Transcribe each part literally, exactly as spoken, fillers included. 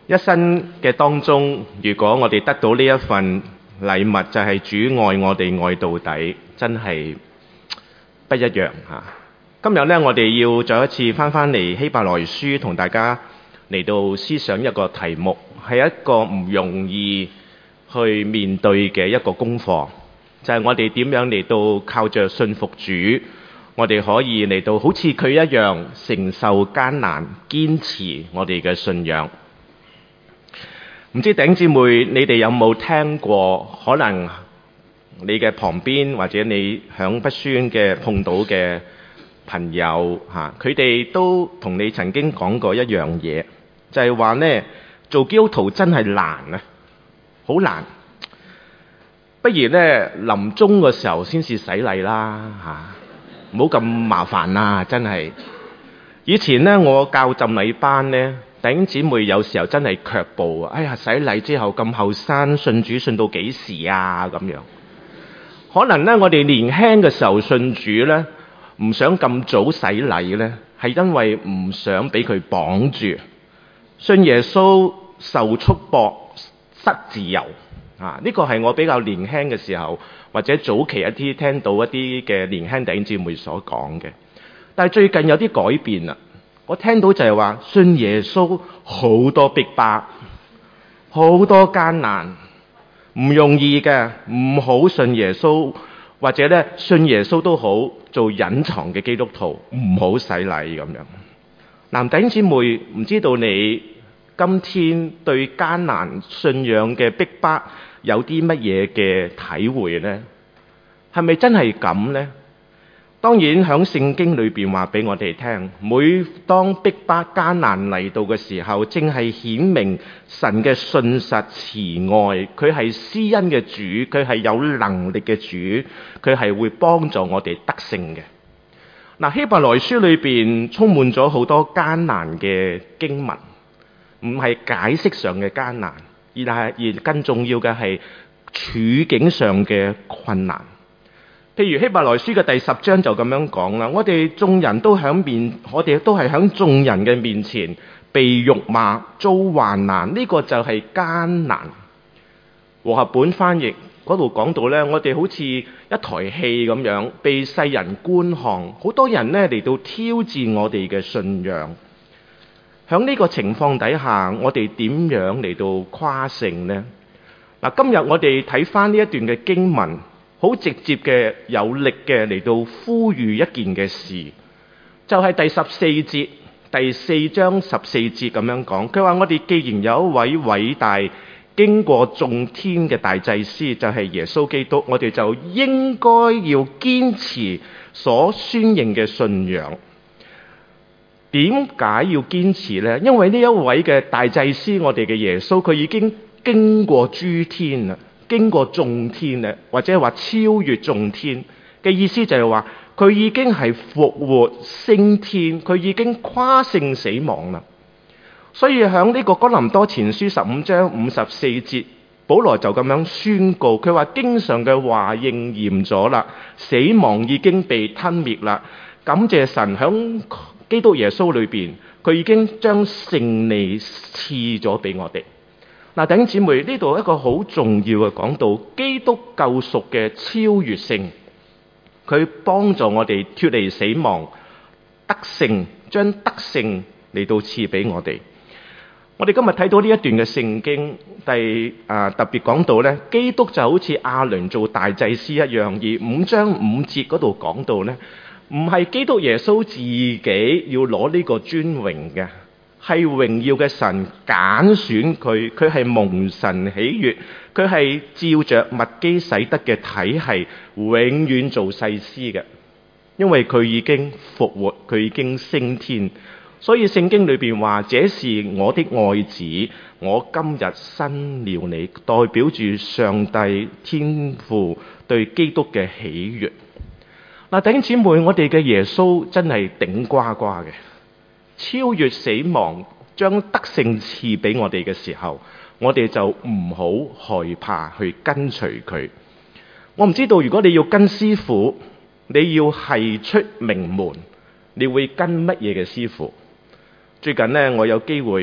一生嘅當中，如果我哋得到呢一份禮物，就係主愛我哋愛到底，真係不一樣嚇。今日呢，我哋要再一次翻返嚟希伯來書，同大家嚟到思想一個題目，係一個唔容易去面對嘅一個功課，就係我哋點樣嚟到靠着信服主，我哋可以嚟到好似佢一樣承受艱難，堅持我哋嘅信仰。唔知弟兄姊妹，你哋有冇聽過？可能你嘅旁邊或者你響不宣嘅碰到嘅朋友嚇，佢哋都同你曾經講過一樣嘢，就係話呢，做基督徒真係難啊，好難。不如呢，臨終嘅時候先至洗禮啦嚇，唔好咁麻煩啦，真係。以前呢，我教浸禮班呢。弟兄姊妹有時候真係卻步啊！哎呀，洗禮之後咁後生，信主信到幾時啊？咁樣可能呢，我哋年輕嘅時候信主呢，唔想咁早洗禮呢，係因為唔想俾佢綁住。信耶穌受束縛失自由啊！呢個係我比較年輕嘅時候，或者早期一啲聽到一啲嘅年輕弟兄姊妹所講嘅。但係最近有啲改變啦。我聽到就係話信耶穌好多逼迫，好多艱難，唔容易嘅，唔好信耶穌，或者咧信耶穌都好，做隱藏嘅基督徒，唔好洗禮咁樣。男弟兄姊妹，唔知道你今天對艱難信仰嘅逼迫有啲乜嘢嘅體會呢？係咪真係咁呢？當然喺聖經裏邊話俾我哋聽，每當逼迫艱難嚟到嘅時候，正係顯明神嘅信實慈愛，佢係施恩嘅主，佢係有能力嘅主，佢係會幫助我哋得勝嘅。嗱，希伯來書裏邊充滿咗好多艱難嘅經文，唔係解釋上嘅艱難，而係而更重要嘅係處境上嘅困難。譬如希伯來書嘅第十章就咁樣講啦，我哋眾人都喺面，我哋都係喺眾人嘅面前被辱罵、遭患難，呢個就係艱難。和合本翻譯嗰度講到呢，我哋好似一台戲咁樣，被世人觀看，好多人呢嚟到挑戰我哋嘅信仰。喺呢個情況底下，我哋點樣嚟到誇勝呢？嗱，今日我哋睇翻呢一段嘅經文。好直接嘅、有力嘅嚟到呼籲一件嘅事，就係、是、第十四節，第四章十四節咁樣講。佢話我哋既然有一位偉大、經過眾天嘅大祭司，就係、是、耶穌基督，我哋就應該要堅持所宣認嘅信仰。點解要堅持呢？因為呢一位嘅大祭司，我哋嘅耶穌，佢已經經過諸天啦。經過眾天咧，或者話超越眾天嘅意思就係話，佢已經係復活升天，佢已經跨勝死亡啦。所以喺呢個哥林多前書十五章五十四節，保羅就咁樣宣告，佢話經上嘅話應驗咗啦，死亡已經被吞滅啦。感謝神，喺基督耶穌裏邊，佢已經將勝利賜咗俾我哋。嗱，弟兄姊妹，呢度一個好重要嘅講到基督救贖嘅超越性，佢幫助我哋脫離死亡，得勝，將得勝嚟到賜俾我哋。我哋今日睇到呢一段嘅聖經，第啊特別講到咧，基督就好似亞倫做大祭司一樣，而五章五節嗰度講到咧，唔係基督耶穌自己要攞呢個尊榮嘅。係榮耀嘅神揀選佢，佢係蒙神喜悅，佢係照着麥基洗德嘅體系，永遠做祭司嘅。因為佢已經復活，佢已經升天，所以聖經裏邊話：這是我的愛子，我今日生了你，代表住上帝天父對基督嘅喜悅。嗱，弟兄姊妹，我哋嘅耶穌真係頂呱呱嘅。超越死亡，將得勝賜俾我哋嘅時候，我哋就唔好害怕去跟隨佢。我唔知道，如果你要跟師傅，你要係出名門，你會跟乜嘢嘅師傅？最近呢，我有機會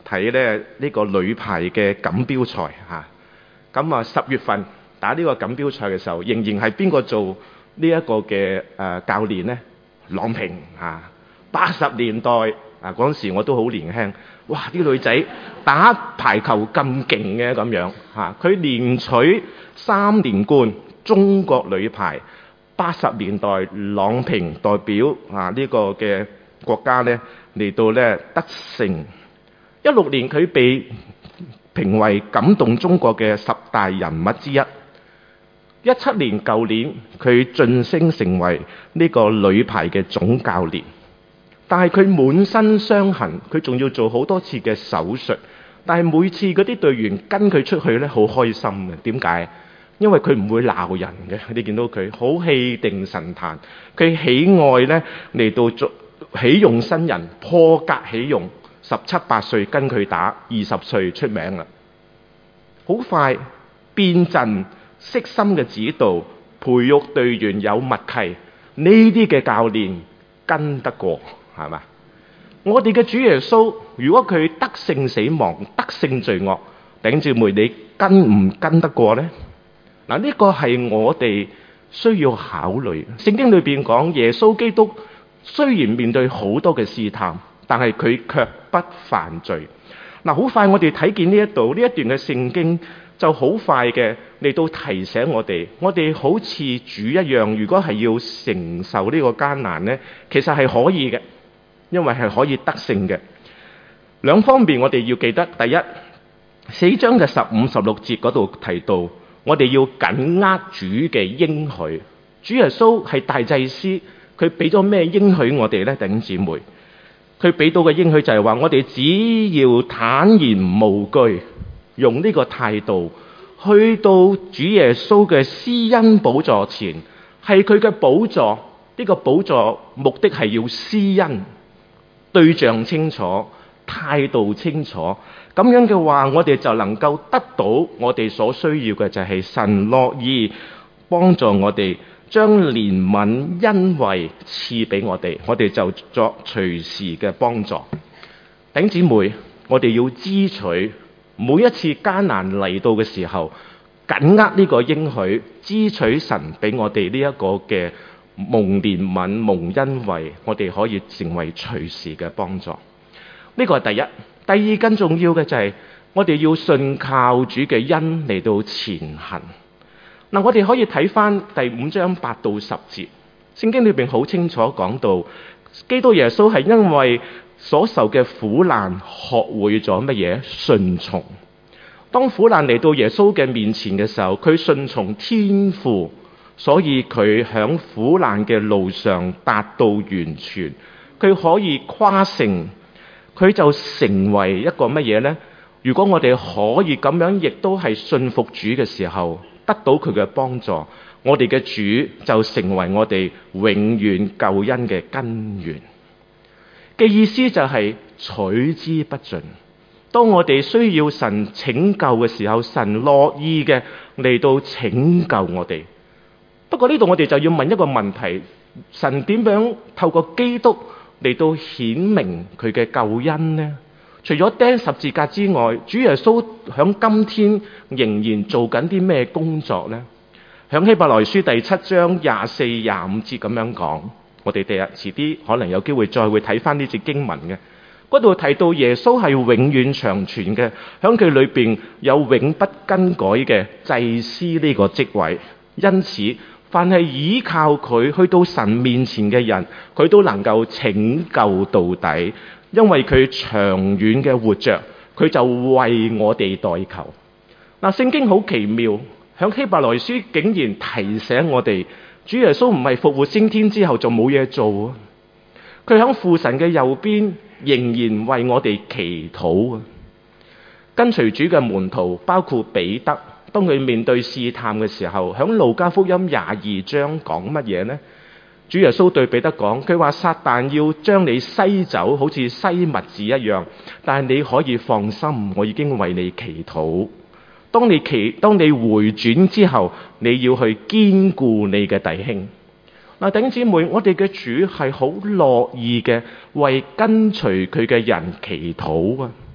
睇咧呢個女排嘅錦標賽嚇。咁啊十月份打呢個錦標賽嘅時候，仍然係邊個做呢一個嘅誒教練呢？郎平嚇。八十年代啊嗰陣時我都好年輕，哇！啲女仔打排球咁勁嘅咁樣嚇，佢連取三連冠，中國女排。八十年代郎平代表啊呢個嘅國家呢嚟到呢得勝。一六年佢被評為感動中國嘅十大人物之一。一七年舊年佢晉升成為呢個女排嘅總教練，但係佢滿身傷痕，佢仲要做好多次嘅手術。但係每次嗰啲隊員跟佢出去呢，好開心嘅。點解？因為佢唔會鬧人嘅。你見到佢好氣定神閒，佢喜愛呢嚟到做起用新人，破格起用。十七八歲跟佢打，二十歲出名啦。好快變陣，悉心嘅指導，培育隊員有默契，呢啲嘅教練跟得過係嘛？我哋嘅主耶穌，如果佢得勝死亡，得勝罪惡，弟兄姊妹，你跟唔跟得過呢？嗱，呢個係我哋需要考慮。聖經裏邊講耶穌基督雖然面對好多嘅試探，但係佢卻不犯罪。嗱，好快我哋睇見呢一度呢一段嘅聖經，就好快嘅嚟到提醒我哋，我哋好似主一樣，如果係要承受呢個艱難呢，其實係可以嘅，因為係可以得勝嘅。兩方面我哋要記得，第一，四章嘅十五、十六節嗰度提到，我哋要緊握主嘅應許。主耶穌係大祭司，佢俾咗咩應許我哋呢？弟兄姊妹，佢俾到嘅應許就係話，我哋只要坦然無懼，用呢個態度去到主耶穌嘅施恩寶座前，係佢嘅寶座。呢個寶座目的係要施恩，對象清楚，態度清楚。咁樣嘅話，我哋就能夠得到我哋所需要嘅，就係神樂意幫助我哋，將憐憫恩惠賜俾我哋，我哋就作隨時嘅幫助。弟兄姊妹，我哋要支取每一次艱難嚟到嘅時候，緊握呢個應許，支取神俾我哋呢一個嘅蒙憐憫、蒙恩惠，我哋可以成為隨時嘅幫助。呢個係第一。第二，更重要嘅就係我哋要信靠主嘅恩嚟到前行。嗱，我哋可以睇翻第五章八到十節，聖經裏邊好清楚講到，基督耶穌係因為所受嘅苦難學會咗乜嘢？順從。當苦難嚟到耶穌嘅面前嘅時候，佢順從天父，所以佢響苦難嘅路上達到完全，佢可以跨勝。佢就成為一個乜嘢呢？如果我哋可以咁樣，亦都係信服主嘅時候，得到佢嘅幫助，我哋嘅主就成為我哋永遠救恩嘅根源。嘅意思就係取之不盡。當我哋需要神拯救嘅時候，神樂意嘅嚟到拯救我哋。不過呢度我哋就要問一個問題：神點樣透過基督嚟到顯明佢嘅救恩呢？除咗釘十字架之外，主耶穌響今天仍然做緊啲咩工作呢？響希伯來書第七章廿四、廿五節咁樣講，我哋第日遲啲可能有機會再會睇翻呢節經文嘅。嗰度提到耶穌係永遠長存嘅，響佢裏邊有永不更改嘅祭司呢個職位，因此凡係依靠佢去到神面前嘅人，佢都能夠拯救到底，因為佢長遠嘅活着，佢就為我哋代求。嗱，聖經好奇妙，響希伯來書竟然提醒我哋，主耶穌唔係復活升天之後就冇嘢做啊！佢響父神嘅右邊，仍然為我哋祈禱啊！跟隨主嘅門徒包括彼得，當佢面對試探嘅時候，響路加福音廿二章講乜嘢呢？主耶穌對彼得講，佢話撒旦要將你篩走，好似篩麥子一樣，但係你可以放心，我已經為你祈禱。當你祈，當你回轉之後，你要去堅固你嘅弟兄。嗱，弟兄姊妹，我哋嘅主係好樂意嘅為跟隨佢嘅人祈禱啊！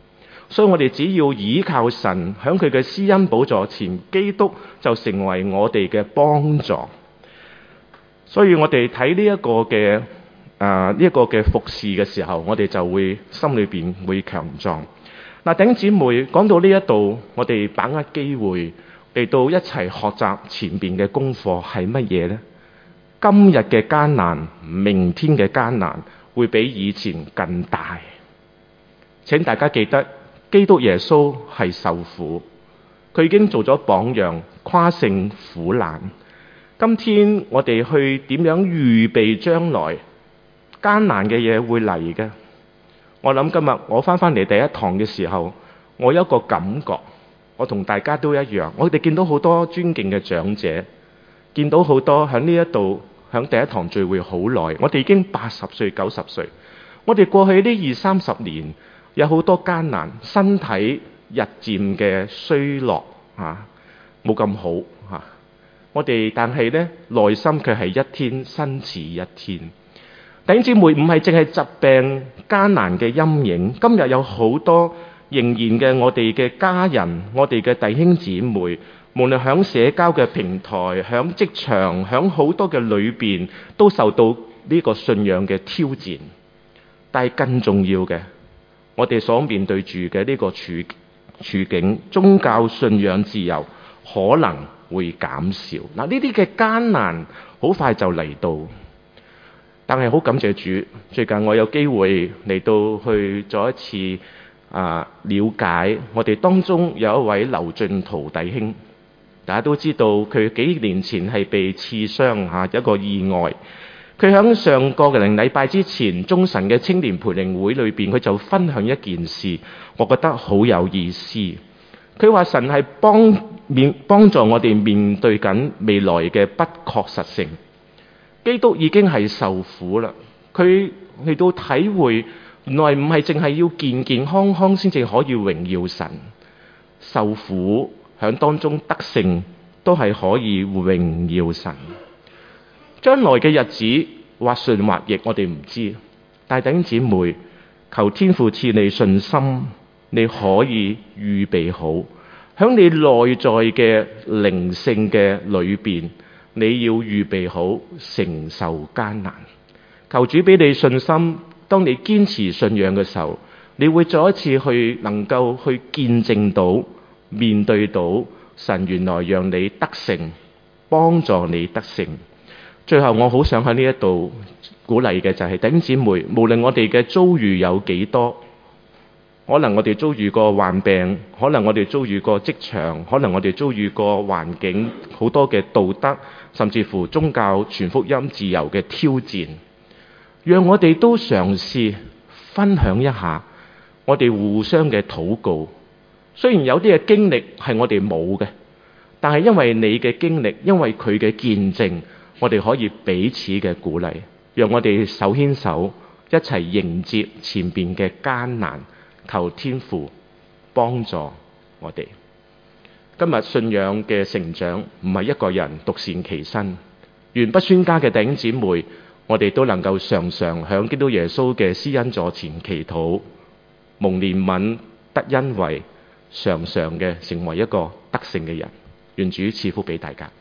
所以我哋只要倚靠神，響佢嘅施恩寶座前，基督就成為我哋嘅幫助。所以我哋睇呢一個嘅啊呢一個嘅服侍嘅時候，我哋就會心裏邊會強壯。嗱，弟兄姊妹，講到呢一度，我哋把握機會嚟到一齊學習前邊嘅功課係乜嘢呢？今日嘅艱難，明天嘅艱難會比以前更大。請大家記得，基督耶穌係受苦，佢已經做咗榜樣，跨勝苦難。今天我哋去點樣預備將來艱難嘅嘢會嚟嘅？我諗今日我翻返嚟第一堂嘅時候，我有一個感覺，我同大家都一樣。我哋見到好多尊敬嘅長者，見到好多喺呢一度喺第一堂聚會好耐，我哋已經八十歲、九十歲。我哋過去呢二三十年有好多艱難，身體日漸嘅衰落啊，冇咁好啊。我哋但係呢，內心卻係一天新似一天。弟兄姊妹，唔係淨係疾病艱難嘅陰影，今日有好多仍然嘅我哋嘅家人，我哋嘅弟兄姊妹，無論響社交嘅平台、響職場、響好多嘅裏邊，都受到呢個信仰嘅挑戰。但係更重要嘅，我哋所面對住嘅呢個處處境，宗教信仰自由可能會減少。嗱，呢啲嘅艱難好快就嚟到。但係好感謝主，最近我有機會嚟到去再一次啊了解我哋當中有一位劉俊圖弟兄。大家都知道佢幾年前係被刺傷嚇，一個意外。佢喺上個零禮拜之前，中神嘅青年培靈會裏邊，佢就分享一件事，我覺得好有意思。佢話神係幫面幫助我哋面對緊未來嘅不確實性。基督已經係受苦啦，佢嚟到體會，原來唔係淨係要健健康康先至可以榮耀神，受苦響當中得勝都係可以榮耀神。將來嘅日子或順或逆，我哋唔知。但弟兄姊妹，求天父賜你信心，你可以預備好，響你內在嘅靈性嘅裏邊。你要預備好承受艱難，求主俾你信心。當你堅持信仰嘅時候，你會再一次去能夠去見證到、面對到神原來讓你得勝，幫助你得勝。最後我好想喺呢一度鼓勵嘅就係弟兄姊妹，無論我哋嘅遭遇有幾多，可能我哋遭遇過患病，可能我哋遭遇過職場，可能我哋遭遇過環境好多嘅道德，甚至乎宗教傳福音自由嘅挑戰，讓我哋都嘗試分享一下我哋互相嘅禱告。雖然有啲嘅經歷係我哋冇嘅，但係因為你嘅經歷，因為佢嘅見證，我哋可以彼此嘅鼓勵，讓我哋手牽手一齊迎接前邊嘅艱難。求天父幫助我哋。今日信仰嘅成長唔係一個人獨善其身，願不宣家嘅弟兄姊妹，我哋都能夠常常響基督耶穌嘅施恩座前祈禱，蒙憐憫得恩惠，常常嘅成為一個得勝嘅人。願主賜福俾大家。